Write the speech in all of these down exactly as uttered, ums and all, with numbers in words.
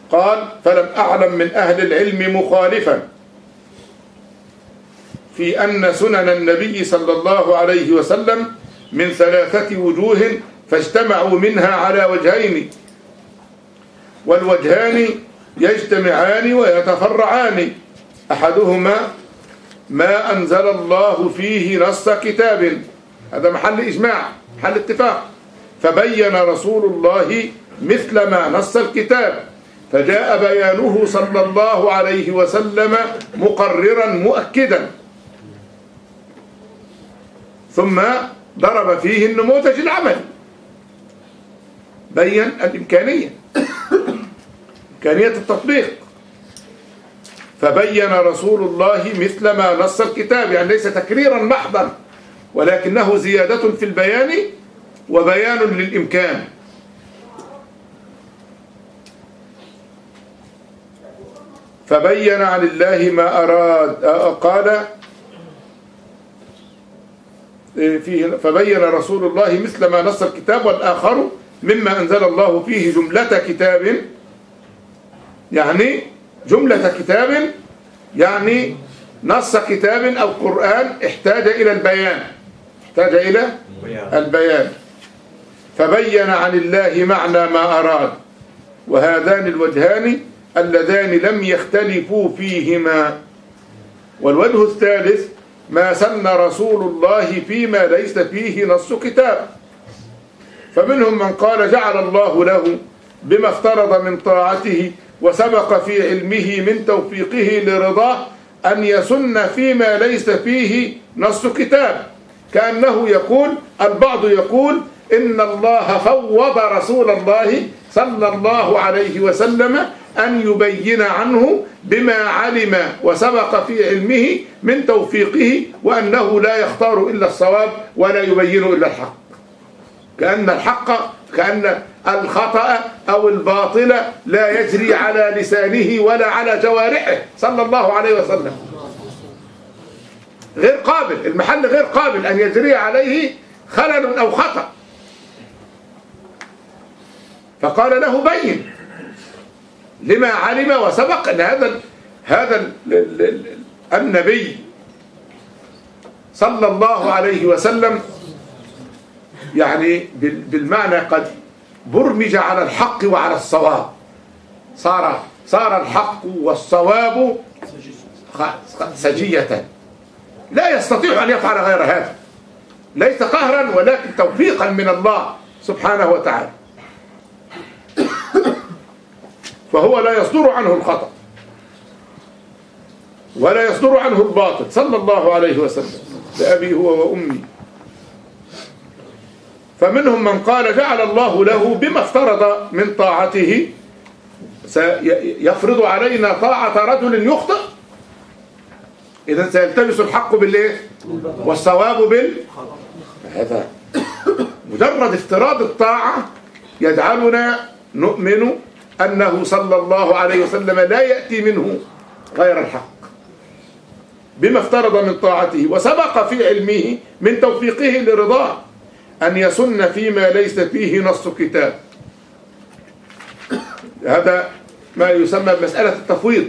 قال فلم أعلم من أهل العلم مخالفا في أن سنن النبي صلى الله عليه وسلم من ثلاثة وجوه فاجتمعوا منها على وجهين، والوجهان يجتمعان ويتفرعان، أحدهما ما أنزل الله فيه نص كتاب، هذا محل إجماع محل اتفاق، فبين رسول الله مثل ما نص الكتاب، فجاء بيانه صلى الله عليه وسلم مقررا مؤكدا، ثم ضرب فيه النموذج العملي، بين الإمكانية إمكانية التطبيق، فبين رسول الله مثل ما نص الكتاب، يعني ليس تكريرا محضا ولكنه زيادة في البيان وبيان للإمكان. فبين عن الله ما أراد، قال فيه فبين رسول الله مثل ما نص الكتاب، والآخر مما أنزل الله فيه جملة كتاب، يعني جملة كتاب يعني نص كتاب أو قرآن احتاج إلى البيان احتاج إلى البيان، فبين عن الله معنى ما أراد. وهذان الوجهان اللذان لم يختلفوا فيهما. والوجه الثالث ما سن رسول الله فيما ليس فيه نص كتاب، فمنهم من قال جعل الله له بما افترض من طاعته وسبق في علمه من توفيقه لرضاه أن يسن فيما ليس فيه نص كتاب، كأنه يقول البعض يقول إن الله فوض رسول الله صلى الله عليه وسلم أن يبين عنه بما علم وسبق في علمه من توفيقه، وأنه لا يختار إلا الصواب ولا يبين إلا الحق، كأن الحق كأن الخطأ أو الباطل لا يجري على لسانه ولا على جوارحه صلى الله عليه وسلم، غير قابل، المحل غير قابل أن يجري عليه خلل أو خطأ، فقال له بين لما علم وسبق أن هذا هذا النبي صلى الله عليه وسلم يعني بالمعنى قد برمج على الحق وعلى الصواب، صار صار الحق والصواب سجية، لا يستطيع أن يفعل غير هذا، ليس قهرا ولكن توفيقا من الله سبحانه وتعالى، فهو لا يصدر عنه الخطأ ولا يصدر عنه الباطل صلى الله عليه وسلم بأبي هو وأمي. فمنهم من قال جعل الله له بما افترض من طاعته، يفرض علينا طاعة رجل يخطئ، إذن سيلتبس الحق بالإيه؟ والصواب بال هذا مجرد افتراض الطاعة يجعلنا نؤمن أنه صلى الله عليه وسلم لا يأتي منه غير الحق بما افترض من طاعته وسبق في علمه من توفيقه لرضاه أن يسن فيما ليس فيه نص كتاب. هذا ما يسمى بمسألة التفويض.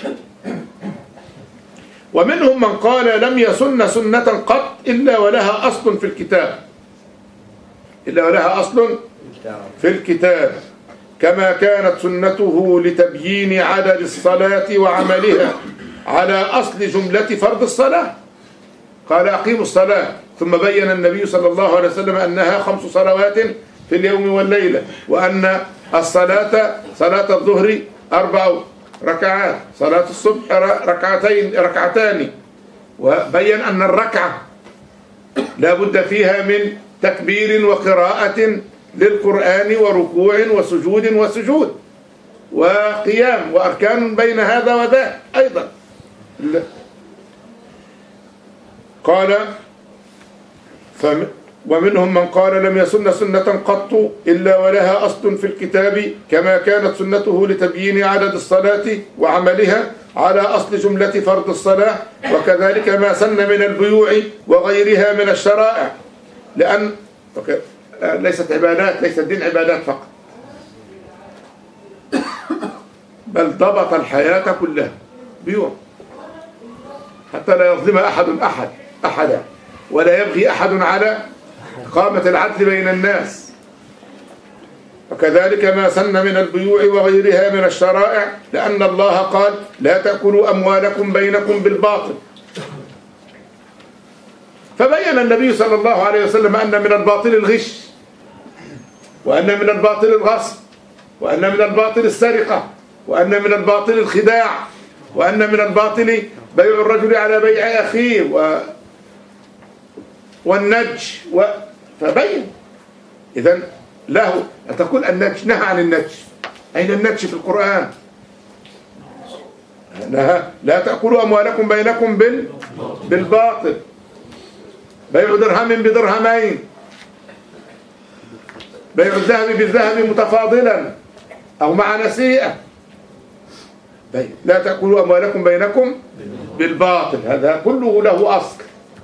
ومنهم من قال لم يسن سنة قط إلا ولها أصل في الكتاب، إلا ولها أصل في الكتاب، كما كانت سنته لتبيين عدد الصلاة وعملها على أصل جملة فرض الصلاة، قال أقيموا الصلاة، ثم بين النبي صلى الله عليه وسلم أنها خمس صلوات في اليوم والليلة، وأن الصلاة صلاة الظهر أربع ركعات، صلاة الصبح ركعتين ركعتان، وبين أن الركعة لا بد فيها من تكبير وقراءة للقرآن وركوع وسجود وسجود وقيام وأركان بين هذا وذاك أيضا. قال ومنهم من قال لم يسن سنة قط إلا ولها أصل في الكتاب، كما كانت سنته لتبيين عدد الصلاة وعملها على أصل جملة فرض الصلاة، وكذلك ما سن من البيوع وغيرها من الشرائع، لأن ليست عبادات، ليس الدين عبادات فقط، بل ضبط الحياة كلها بيوع، حتى لا يظلم أحد أحد أحدا ولا يبغي أحد على إقامة العدل بين الناس. وكذلك ما سن من البيوع وغيرها من الشرائع، لأن الله قال لا تأكلوا أموالكم بينكم بالباطل. فبين النبي صلى الله عليه وسلم أن من الباطل الغش، وأن من الباطل الغصب، وأن من الباطل السرقة، وأن من الباطل الخداع، وأن من الباطل بيع الرجل على بيع أخيه و... والنج و... فبين. إذن له أن تقول النج، نهى عن النج. أين النج في القرآن؟ نهى لا تأكلوا أموالكم بينكم بال... بالباطل، بيع درهم بدرهمين، بيع الذهب بالذهب متفاضلا أو مع نسيئة. لا تأكلوا أموالكم بينكم بالباطل، هذا كله له أصل.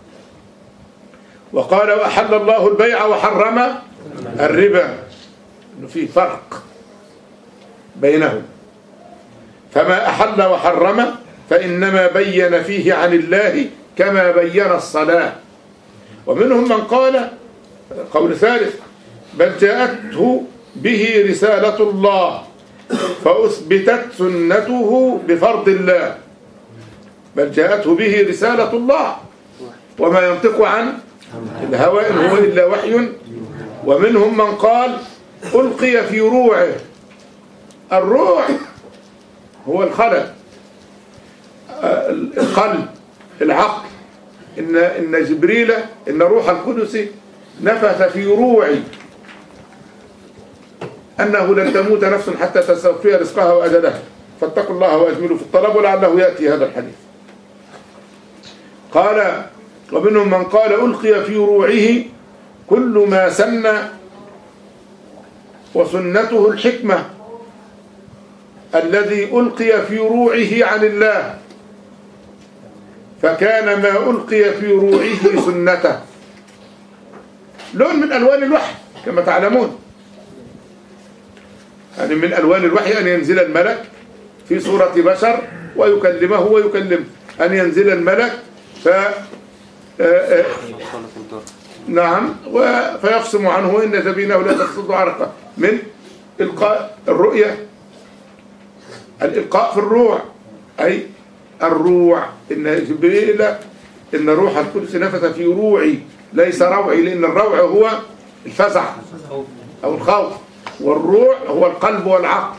وقال وأحل الله البيع وحرم الربا، إنه في فرق بينهم. فما أحل وحرم فإنما بين فيه عن الله كما بين الصلاة. ومنهم من قال قول ثالث بل جاءته به رسالة الله فأثبتت سنته بفرض الله. بل جاءته به رسالة الله وما ينطق عن الهوى إن هو إلا وحي. ومنهم من قال ألقي في روعه. الروح هو الخلق، القلب، العقل. إن, إن جبريل إن روح القدس نفث في روعي أنه لن تموت نفس حتى تستوفي رزقها وأجلها فاتقوا الله وأجملوا في الطلب ولعله يأتي هذا الحديث. قال ومنهم من قال ألقي في روعه كل ما سن وسنته الحكمة الذي ألقي في روعه عن الله، فكان ما ألقي في روعه سنته. لون من ألوان الوحي كما تعلمون، يعني من ألوان الوحي أن ينزل الملك في صورة بشر ويكلمه ويكلمه، أن ينزل الملك ف نعم فيقسم عنه إن جبينه لا تقصد عرقه، من إلقاء الرؤية، الإلقاء في الروع، أي الروع. إن جبريل إن روح القدس نفث في روعي، ليس روعي، لأن الروع هو الفزع أو الخوف، والروع هو القلب والعقل.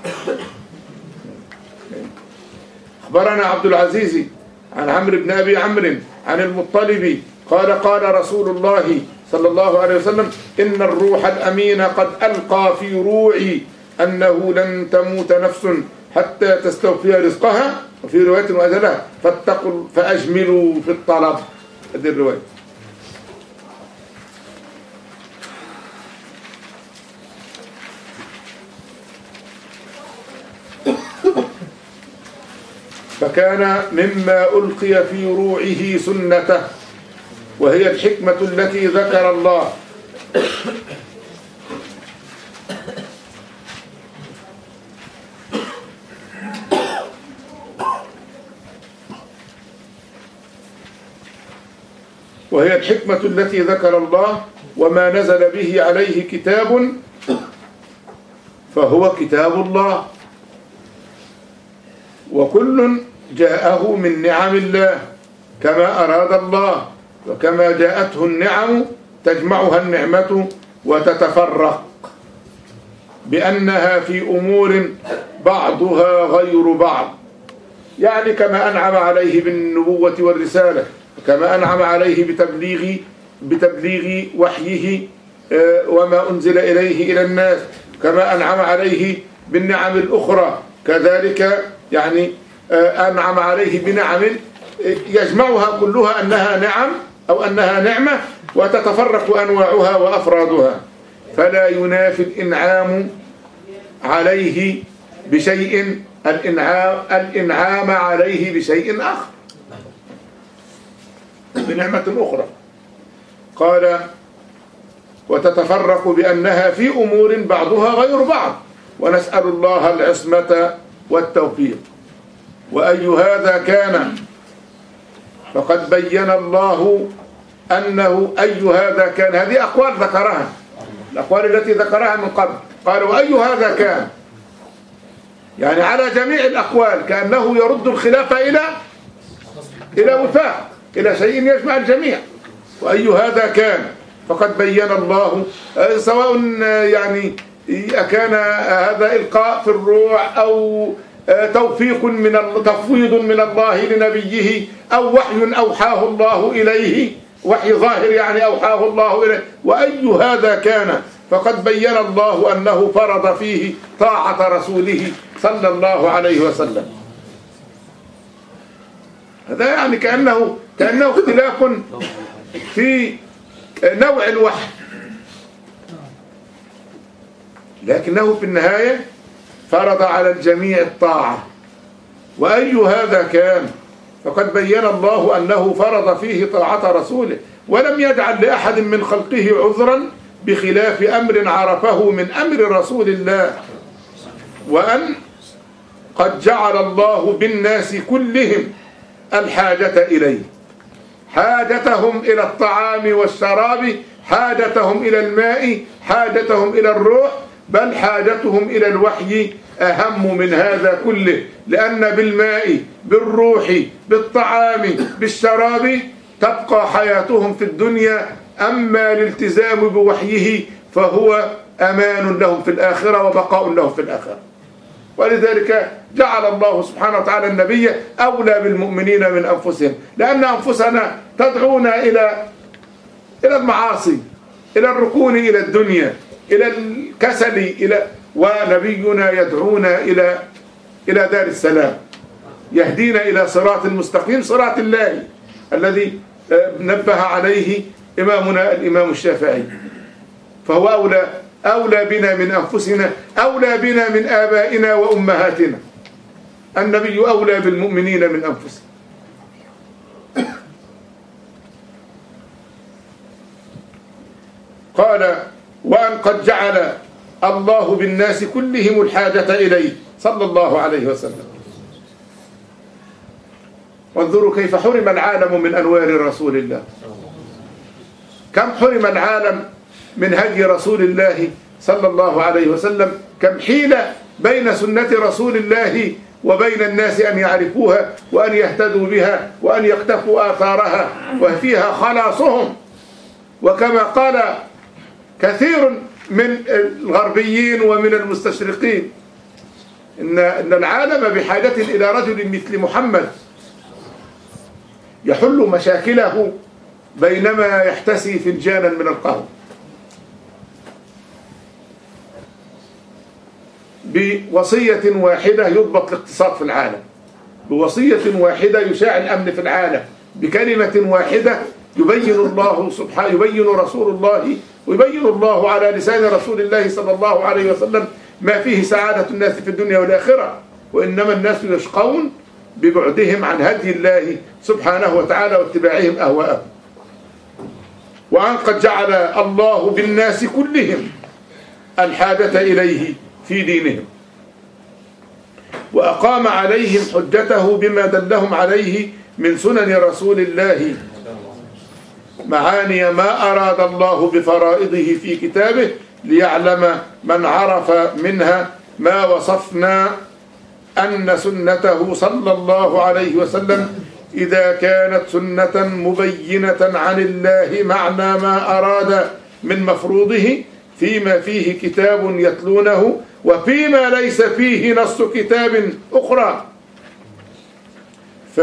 أخبرنا عبد العزيز عن عمرو بن أبي عمرو عن المطلب قال قال رسول الله صلى الله عليه وسلم إن الروح الأمين قد ألقى في روعي أنه لن تموت نفس حتى تستوفي رزقها، وفي رواية وأجلها فاتقوا فأجملوا في الطلب. هذه الرواية. فكان مما ألقي في روعه سنته، وهي الحكمة التي ذكر الله. وهي الحكمة التي ذكر الله وما نزل به عليه كتاب فهو كتاب الله، وكل جاءه من نعم الله كما أراد الله، وكما جاءته النعم تجمعها النعمة وتتفرق بأنها في أمور بعضها غير بعض. يعني كما أنعم عليه بالنبوة والرسالة، كما أنعم عليه بتبليغ بتبليغ وحيه وما أنزل إليه إلى الناس، كما أنعم عليه بالنعم الأخرى كذلك، يعني أنعم عليه بنعم يجمعها كلها أنها نعم أو أنها نعمة، وتتفرق أنواعها وأفرادها، فلا ينافي الإنعام عليه بشيء الإنعام, الإنعام عليه بشيء آخر، بنعمة أخرى. قال وتتفرق بأنها في أمور بعضها غير بعض، ونسأل الله العصمة والتوفيق. وأي هذا كان فقد بين الله أنه أي هذا كان. هذه أقوال ذكرها، الأقوال التي ذكرها من قبل. قال وأي هذا كان، يعني على جميع الأقوال، كأنه يرد الخلاف إلى إلى وفاق، إلى شيء يجمع الجميع. وأي هذا كان فقد بين الله، سواء يعني كان هذا إلقاء في الروح أو توفيق من تفويض من الله لنبيه أو وحي أوحاه الله إليه، وحي ظاهر يعني أوحاه الله إليه. وأي هذا كان فقد بين الله أنه فرض فيه طاعة رسوله صلى الله عليه وسلم. هذا يعني كأنه كأنه اختلاف في نوع الوحي، لكنه في النهاية فرض على الجميع الطاعة. وأي هذا كان فقد بين الله أنه فرض فيه طاعة رسوله، ولم يجعل لأحد من خلقه عذرا بخلاف أمر عرفه من أمر رسول الله. وأن قد جعل الله بالناس كلهم الحاجة إليه، حاجتهم إلى الطعام والشراب، حاجتهم إلى الماء، حاجتهم إلى الروح، بل حاجتهم إلى الوحي أهم من هذا كله. لأن بالماء، بالروح، بالطعام، بالشراب تبقى حياتهم في الدنيا، أما الالتزام بوحيه فهو أمان لهم في الآخرة وبقاء لهم في الآخرة. ولذلك جعل الله سبحانه وتعالى النبي أولى بالمؤمنين من أنفسهم، لأن أنفسنا تدعونا إلى إلى المعاصي، إلى الركون إلى الدنيا، إلى الكسل، إلى ونبينا يدعونا إلى إلى دار السلام، يهدينا إلى صراط المستقيم، صراط الله الذي نبه عليه إمامنا الإمام الشافعي. فهو أولى أولى بنا من أنفسنا، أولى بنا من آبائنا وأمهاتنا. النبي أولى بالمؤمنين من أنفسهم. قال وأن قد جعل الله بالناس كلهم الحاجة إليه صلى الله عليه وسلم. وانظروا كيف حرم العالم من أنوار رسول الله، كم حرم العالم من هدي رسول الله صلى الله عليه وسلم، كم حيل بين سنة رسول الله وبين الناس أن يعرفوها وأن يهتدوا بها وأن يقتفوا آثارها وفيها خلاصهم. وكما قال كثير من الغربيين ومن المستشرقين إن إن العالم بحاجة إلى رجل مثل محمد يحل مشاكله بينما يحتسي فنجانا من القهوة، بوصية واحدة يضبط الاقتصاد في العالم، بوصية واحدة يشاع الأمن في العالم، بكلمة واحدة يبين الله سبحانه يبين رسول الله ويبين الله على لسان رسول الله صلى الله عليه وسلم ما فيه سعادة الناس في الدنيا والآخرة. وإنما الناس يشقون ببعدهم عن هدي الله سبحانه وتعالى واتباعهم أهواءهم. وأن قد جعل الله بالناس كلهم الحاجة إليه في دينهم، وأقام عليهم حجته بما دلهم عليه من سنن رسول الله، معاني ما أراد الله بفرائضه في كتابه، ليعلم من عرف منها ما وصفنا أن سنته صلى الله عليه وسلم إذا كانت سنة مبينة عن الله معنى ما أراد من مفروضه، فيما فيه كتاب يتلونه وفيما ليس فيه نص كتاب أخرى. ف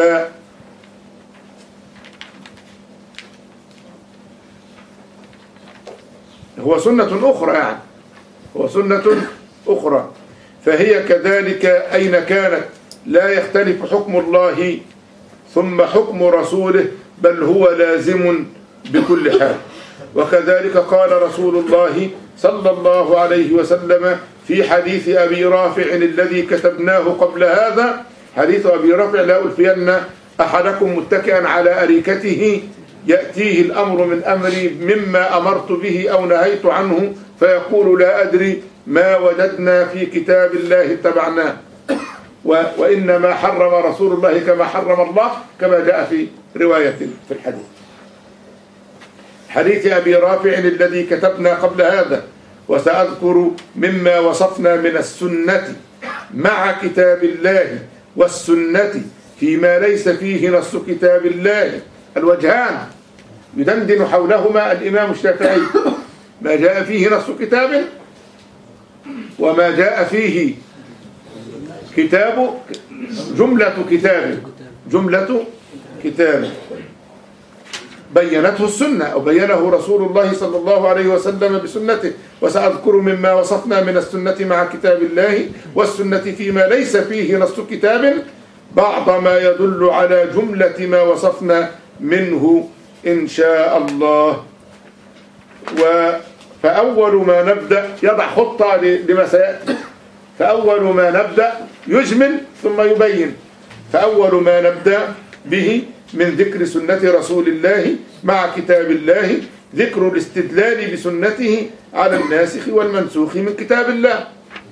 هو سنة أخرى، يعني هو سنة أخرى، فهي كذلك أين كانت لا يختلف حكم الله ثم حكم رسوله، بل هو لازم بكل حال. وكذلك قال رسول الله صلى الله عليه وسلم في حديث أبي رافع الذي كتبناه قبل هذا، حديث أبي رافع: لا ألفين أحدكم متكئا على أريكته يأتيه الأمر من أمري مما أمرت به أو نهيت عنه فيقول لا أدري ما وجدنا في كتاب الله اتبعناه. وإنما حرم رسول الله كما حرم الله، كما جاء في رواية في الحديث. حديث أبي رافع الذي كتبنا قبل هذا: وسأذكر مما وصفنا من السنة مع كتاب الله والسنة فيما ليس فيه نص كتاب الله. الوجهان يدندن حولهما الإمام الشافعي: ما جاء فيه نص كتاب وما جاء فيه كتاب جملة كتاب جملة كتاب بينته السنة أو بينه رسول الله صلى الله عليه وسلم بسنته. وسأذكر مما وصفنا من السنة مع كتاب الله والسنة فيما ليس فيه نص كتاب بعض ما يدل على جملة ما وصفنا منه إن شاء الله. فأول ما نبدأ يضع خطة لما سيأتي. فأول ما نبدأ يجمل ثم يبين. فأول ما نبدأ به من ذكر سنة رسول الله مع كتاب الله ذكر الاستدلال بسنته على الناسخ والمنسوخ من كتاب الله،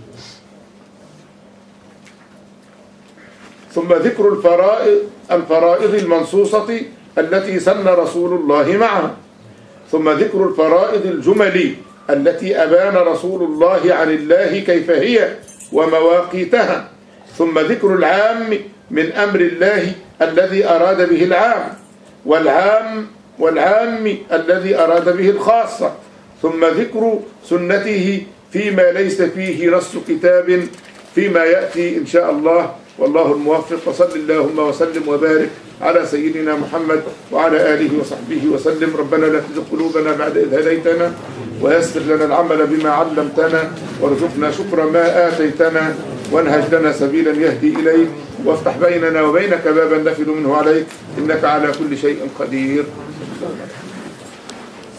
ثم ذكر الفرائض الفرائض المنصوصة التي سن رسول الله معها، ثم ذكر الفرائض الجمل التي أبان رسول الله عن الله كيف هي ومواقيتها، ثم ذكر العام من أمر الله الذي أراد به العام والعام والعام الذي أراد به الخاصة، ثم ذكر سنته فيما ليس فيه نص كتاب فيما يأتي إن شاء الله. والله الموفق. وصل اللهم وسلم وبارك على سيدنا محمد وعلى آله وصحبه وسلم. ربنا لا تزغ قلوبنا بعد إذ هديتنا ويسر لنا العمل بما علمتنا وارزقنا شكر ما آتيتنا وانهج لنا سبيلا يهدي إليك وافتح بيننا وبينك بابا نفذ منه عليك إنك على كل شيء قدير.